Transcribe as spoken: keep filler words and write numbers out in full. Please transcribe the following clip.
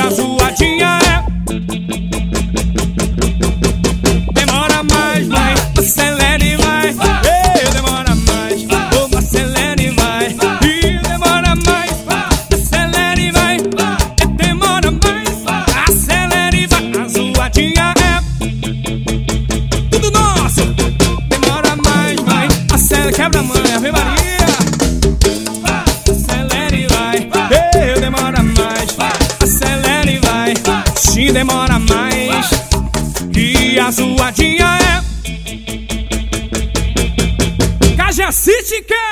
a zoadinha é. Demora mais, vai, acelera e vai. Ei, demora mais, oh, acelera e vai. E demora mais, acelera e vai. E demora mais, acelera e vai. A zoadinha é tudo nosso. Demora mais, vai, acelera, quebra a mãe, Ave Maria. Acelera e vai. Ei, demora mais, acelera e vai. Se demora mais, e a zoadinha é Cajacite que